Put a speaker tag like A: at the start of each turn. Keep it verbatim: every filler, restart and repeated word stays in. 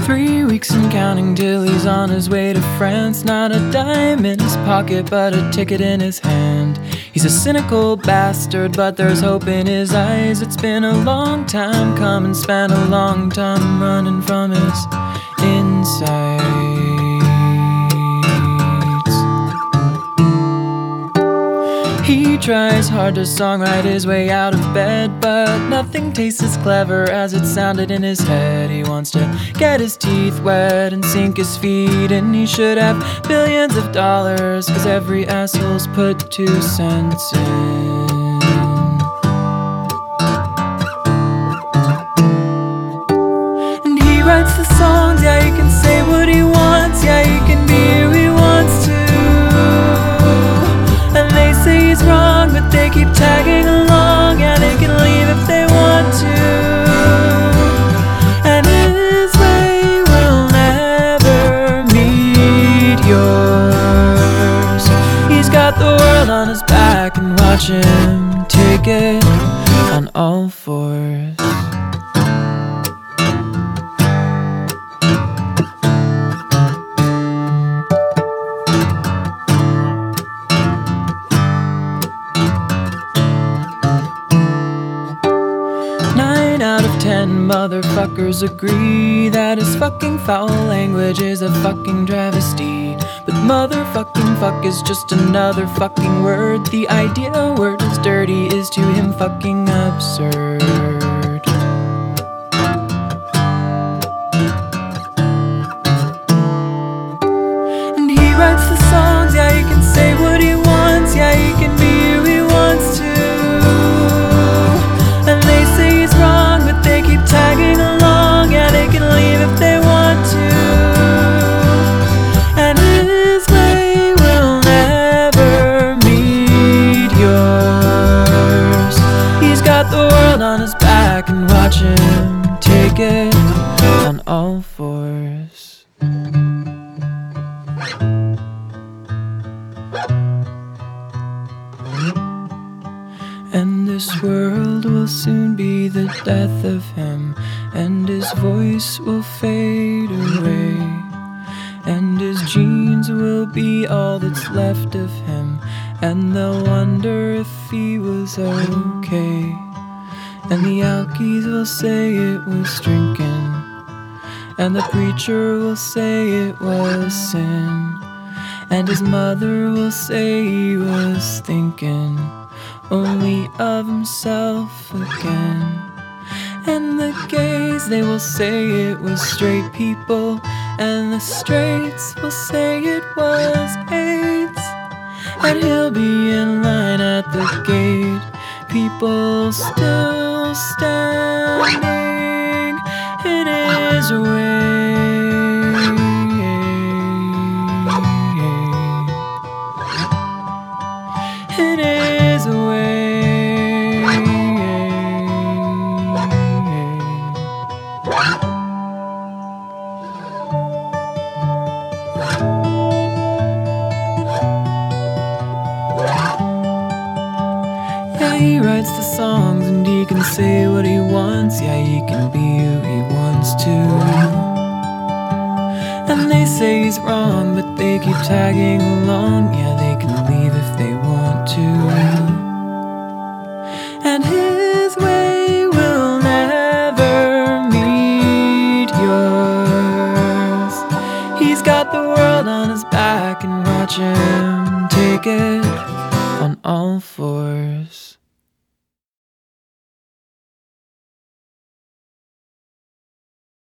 A: Three weeks and counting till he's on his way to France. Not a dime in his pocket, but a ticket in his hand. He's a cynical bastard, but there's hope in his eyes. It's been a long time coming, spent a long time running from his insides. He tries hard to songwrite his way out of bed, but nothing tastes as clever as it sounded in his head. He wants to get his teeth wet and sink his feet in. He should have billions of dollars, cause every asshole's put two cents in. And he writes the songs, yeah, he can say what he wants, yeah, he can be who he wants to. And they say he's wrong, but they keep tagging along. Yeah, they can leave if they want to. And his way will never meet yours. He's got the world on his back, and watch him take it on all fours. Out of ten motherfuckers agree that his fucking foul language is a fucking travesty. But motherfucking fuck is just another fucking word. The idea a word is dirty is to him fucking absurd. And he writes the songs, yeah, he can say what he wants, yeah, he can be who he wants to. And they say he's wrong, but they keep tagging along. Yeah, they can leave if they want to. And his way will never meet yours. He's got the world on his back, and watch him take it on all fours. And this world will soon be the death of him, and his voice will fade away, and his genes will be all that's left of him, and they'll wonder if he was okay. And the alkies will say it was drinking, and the preacher will say it was sin, and his mother will say he was thinking only of himself again. And the gays, they will say it was straight people, and the straights will say it was AIDS. And he'll be in line at the gate, people still standing in his way. In his way. Yeah, he writes the songs, and he can say what he wants. Yeah, he can be who he wants to. And they say he's wrong, but they keep tagging along. Yeah, they can leave if they want to. And his way will never meet yours. He's got the world on his back, and watch him take it on all fours.